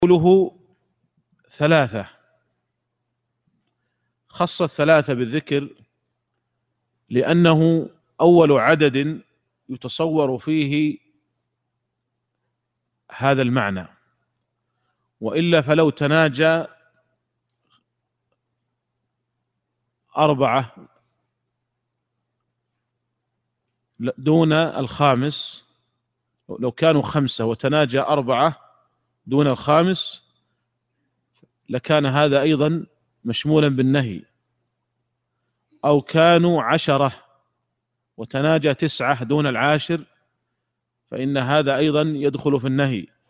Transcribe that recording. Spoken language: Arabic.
قوله ثلاثة، خص الثلاثة بالذكر لأنه أول عدد يتصور فيه هذا المعنى، وإلا فلو تناجى أربعة دون الخامس، لو كانوا خمسة وتناجى أربعة دون الخامس لكان هذا أيضا مشمولا بالنهي، أو كانوا عشرة وتناجى تسعة دون العاشر فإن هذا أيضا يدخل في النهي.